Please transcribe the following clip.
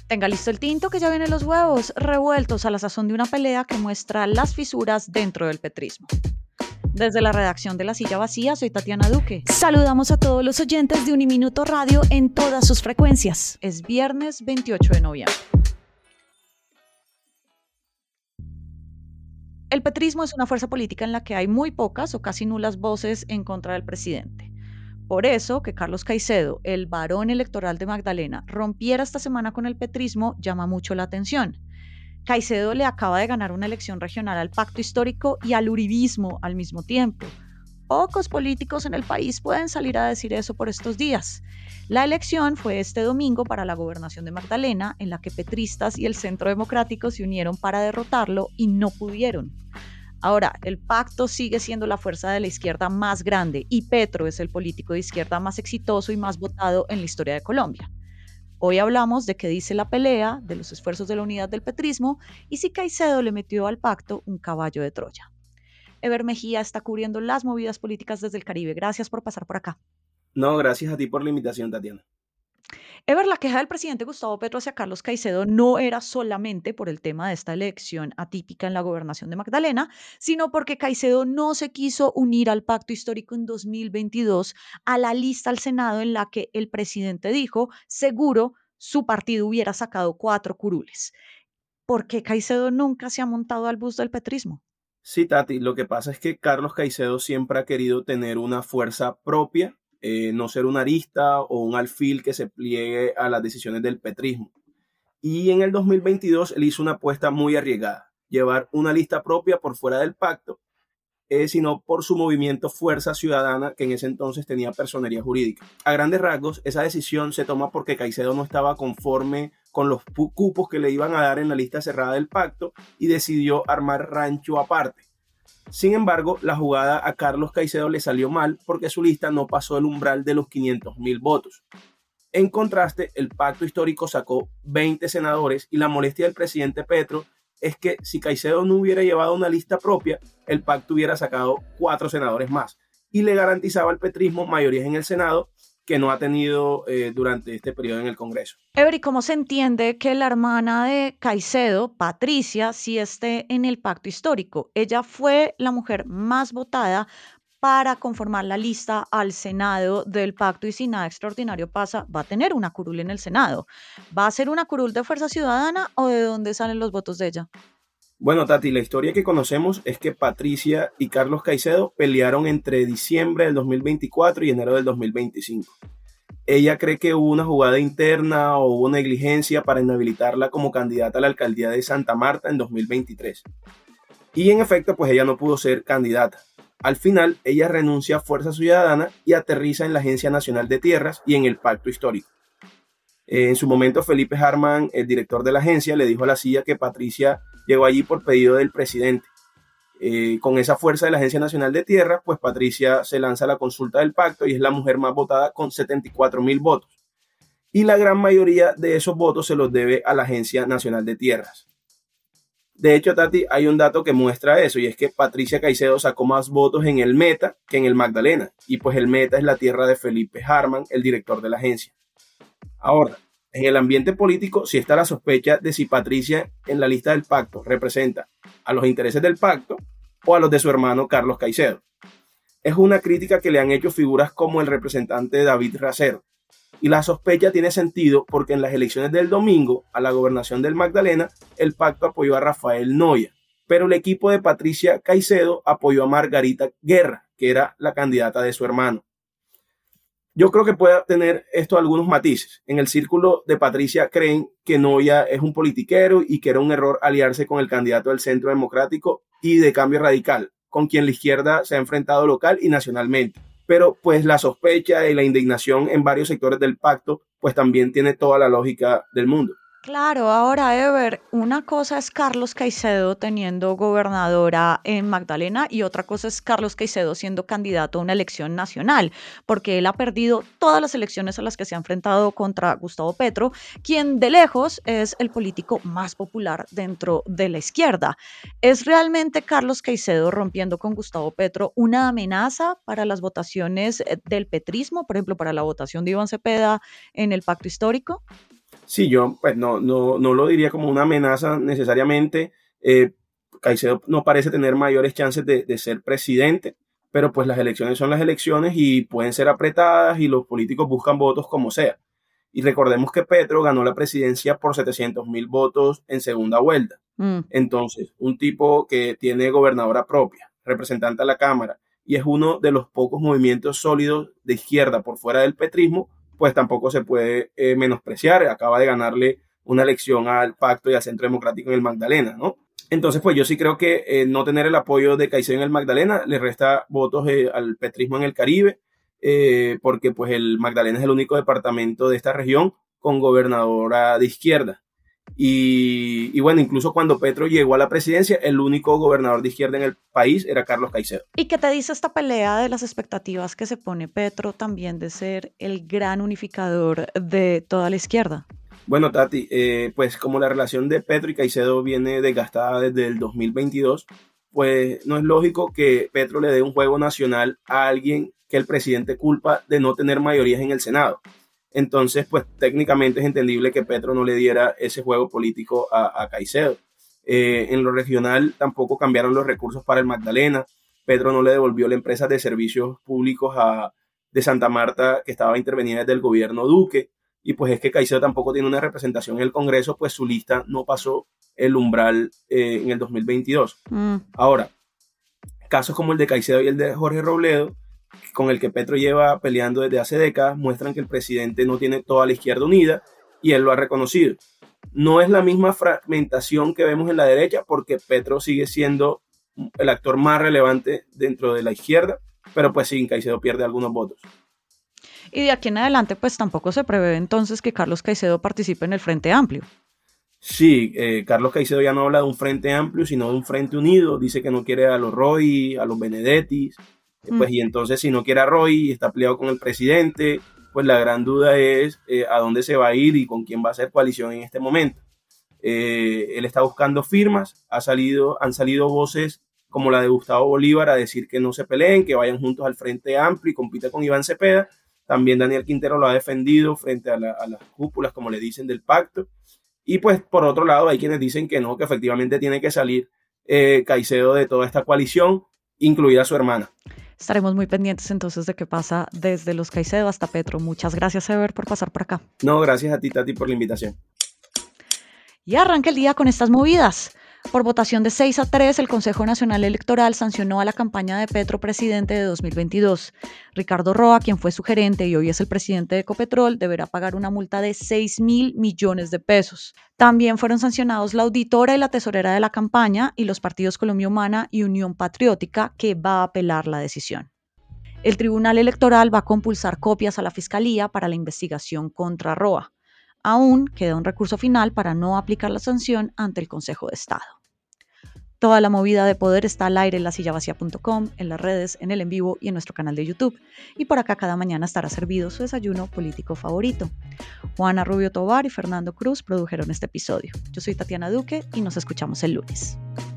Tenga listo el tinto que ya vienen los huevos revueltos a la sazón de una pelea que muestra las fisuras dentro del petrismo. Desde la redacción de La Silla Vacía, soy Tatiana Duque. Saludamos a todos los oyentes de Uniminuto Radio en todas sus frecuencias. Es viernes 28 de noviembre. El petrismo es una fuerza política en la que hay muy pocas o casi nulas voces en contra del presidente. Por eso, que Carlos Caicedo, el varón electoral de Magdalena, rompiera esta semana con el petrismo llama mucho la atención. Caicedo le acaba de ganar una elección regional al pacto histórico y al uribismo al mismo tiempo. Pocos políticos en el país pueden salir a decir eso por estos días. La elección fue este domingo para la gobernación de Magdalena, en la que petristas y el Centro Democrático se unieron para derrotarlo y no pudieron. Ahora, el pacto sigue siendo la fuerza de la izquierda más grande y Petro es el político de izquierda más exitoso y más votado en la historia de Colombia. Hoy hablamos de qué dice la pelea, de los esfuerzos de la unidad del petrismo y si Caicedo le metió al pacto un caballo de Troya. Ever Mejía está cubriendo las movidas políticas desde el Caribe. Gracias por pasar por acá. No, gracias a ti por la invitación, Tatiana. Ever, la queja del presidente Gustavo Petro hacia Carlos Caicedo no era solamente por el tema de esta elección atípica en la gobernación de Magdalena, sino porque Caicedo no se quiso unir al pacto histórico en 2022 a la lista al Senado en la que el presidente dijo, seguro su partido hubiera sacado 4 curules. ¿Por qué Caicedo nunca se ha montado al bus del petrismo? Sí, Tati, lo que pasa es que Carlos Caicedo siempre ha querido tener una fuerza propia, no ser un arista o un alfil que se pliegue a las decisiones del petrismo. Y en el 2022 él hizo una apuesta muy arriesgada, llevar una lista propia por fuera del pacto, sino por su movimiento Fuerza Ciudadana, que en ese entonces tenía personería jurídica. A grandes rasgos, esa decisión se toma porque Caicedo no estaba conforme con los cupos que le iban a dar en la lista cerrada del pacto y decidió armar rancho aparte. Sin embargo, la jugada a Carlos Caicedo le salió mal porque su lista no pasó el umbral de los 500.000 votos. En contraste, el pacto histórico sacó 20 senadores y la molestia del presidente Petro es que si Caicedo no hubiera llevado una lista propia, el pacto hubiera sacado 4 senadores más y le garantizaba al petrismo mayorías en el Senado que no ha tenido durante este periodo en el Congreso. Every, ¿cómo se entiende que la hermana de Caicedo, Patricia, sí esté en el pacto histórico? Ella fue la mujer más votada para conformar la lista al Senado del pacto y si nada extraordinario pasa, va a tener una curul en el Senado. ¿Va a ser una curul de Fuerza Ciudadana o de dónde salen los votos de ella? Bueno, Tati, la historia que conocemos es que Patricia y Carlos Caicedo pelearon entre diciembre del 2024 y enero del 2025. Ella cree que hubo una jugada interna o hubo negligencia para inhabilitarla como candidata a la alcaldía de Santa Marta en 2023. Y en efecto, pues ella no pudo ser candidata. Al final, ella renuncia a Fuerza Ciudadana y aterriza en la Agencia Nacional de Tierras y en el Pacto Histórico. En su momento, Felipe Harman, el director de la agencia, le dijo a La Silla que Patricia llegó allí por pedido del presidente. Con esa fuerza de la Agencia Nacional de Tierras, pues Patricia se lanza a la consulta del pacto y es la mujer más votada con 74.000 votos. Y la gran mayoría de esos votos se los debe a la Agencia Nacional de Tierras. De hecho, Tati, hay un dato que muestra eso y es que Patricia Caicedo sacó más votos en el Meta que en el Magdalena. Y pues el Meta es la tierra de Felipe Harman, el director de la agencia. Ahora, en el ambiente político sí está la sospecha de si Patricia en la lista del pacto representa a los intereses del pacto o a los de su hermano Carlos Caicedo. Es una crítica que le han hecho figuras como el representante David Racero. Y la sospecha tiene sentido porque en las elecciones del domingo a la gobernación del Magdalena, el pacto apoyó a Rafael Noya, pero el equipo de Patricia Caicedo apoyó a Margarita Guerra, que era la candidata de su hermano. Yo creo que puede tener esto algunos matices. En el círculo de Patricia creen que Noya es un politiquero y que era un error aliarse con el candidato del Centro Democrático y de Cambio Radical, con quien la izquierda se ha enfrentado local y nacionalmente. Pero pues la sospecha y la indignación en varios sectores del pacto pues también tiene toda la lógica del mundo. Claro, ahora, Ever, una cosa es Carlos Caicedo teniendo gobernadora en Magdalena y otra cosa es Carlos Caicedo siendo candidato a una elección nacional, porque él ha perdido todas las elecciones a las que se ha enfrentado contra Gustavo Petro, quien de lejos es el político más popular dentro de la izquierda. ¿Es realmente Carlos Caicedo rompiendo con Gustavo Petro una amenaza para las votaciones del petrismo, por ejemplo, para la votación de Iván Cepeda en el pacto histórico? Sí, yo pues no lo diría como una amenaza necesariamente. Caicedo no parece tener mayores chances de ser presidente, pero pues las elecciones son las elecciones y pueden ser apretadas y los políticos buscan votos como sea. Y recordemos que Petro ganó la presidencia por 700.000 votos en segunda vuelta. Mm. Entonces, un tipo que tiene gobernadora propia, representante a la Cámara, y es uno de los pocos movimientos sólidos de izquierda por fuera del petrismo, pues tampoco se puede menospreciar. Acaba de ganarle una elección al Pacto y al Centro Democrático en el Magdalena, ¿no? Entonces, pues yo sí creo que no tener el apoyo de Caicedo en el Magdalena le resta votos al petrismo en el Caribe, porque pues el Magdalena es el único departamento de esta región con gobernadora de izquierda. Y bueno, incluso cuando Petro llegó a la presidencia, el único gobernador de izquierda en el país era Carlos Caicedo. ¿Y qué te dice esta pelea de las expectativas que se pone Petro también de ser el gran unificador de toda la izquierda? Bueno, Tati, pues como la relación de Petro y Caicedo viene desgastada desde el 2022, pues no es lógico que Petro le dé un juego nacional a alguien que el presidente culpa de no tener mayorías en el Senado. Entonces, pues técnicamente es entendible que Petro no le diera ese juego político a Caicedo. En lo regional tampoco cambiaron los recursos para el Magdalena. Petro no le devolvió la empresa de servicios públicos de Santa Marta que estaba intervenida desde el gobierno Duque. Y pues es que Caicedo tampoco tiene una representación en el Congreso, pues su lista no pasó el umbral en el 2022. Ahora, casos como el de Caicedo y el de Jorge Robledo, con el que Petro lleva peleando desde hace décadas, muestran que el presidente no tiene toda la izquierda unida y él lo ha reconocido. No es la misma fragmentación que vemos en la derecha porque Petro sigue siendo el actor más relevante dentro de la izquierda, pero pues sí, Caicedo pierde algunos votos. Y de aquí en adelante, pues tampoco se prevé entonces que Carlos Caicedo participe en el Frente Amplio. Sí, Carlos Caicedo ya no habla de un frente amplio, sino de un frente unido. Dice que no quiere a los Roy, a los Benedettis. Pues y entonces si no quiere a Roy y está peleado con el presidente, pues la gran duda es a dónde se va a ir y con quién va a hacer coalición en este momento. Él está buscando firmas, han salido voces como la de Gustavo Bolívar a decir que no se peleen, que vayan juntos al Frente Amplio y compita con Iván Cepeda. También Daniel Quintero lo ha defendido frente a las cúpulas, como le dicen, del pacto. Y pues por otro lado hay quienes dicen que no, que efectivamente tiene que salir Caicedo de toda esta coalición, incluida su hermana. Estaremos muy pendientes entonces de qué pasa desde los Caicedo hasta Petro. Muchas gracias, Ever, por pasar por acá. No, gracias a ti, Tati, por la invitación. Y arranca el día con estas movidas. Por votación de 6-3, el Consejo Nacional Electoral sancionó a la campaña de Petro presidente de 2022. Ricardo Roa, quien fue su gerente y hoy es el presidente de Ecopetrol, deberá pagar una multa de 6.000 millones de pesos. También fueron sancionados la auditora y la tesorera de la campaña y los partidos Colombia Humana y Unión Patriótica, que va a apelar la decisión. El Tribunal Electoral va a compulsar copias a la Fiscalía para la investigación contra Roa. Aún queda un recurso final para no aplicar la sanción ante el Consejo de Estado. Toda la movida de poder está al aire en lasillavacía.com, en las redes, en el en vivo y en nuestro canal de YouTube. Y por acá cada mañana estará servido su desayuno político favorito. Juana Rubio Tovar y Fernando Cruz produjeron este episodio. Yo soy Tatiana Duque y nos escuchamos el lunes.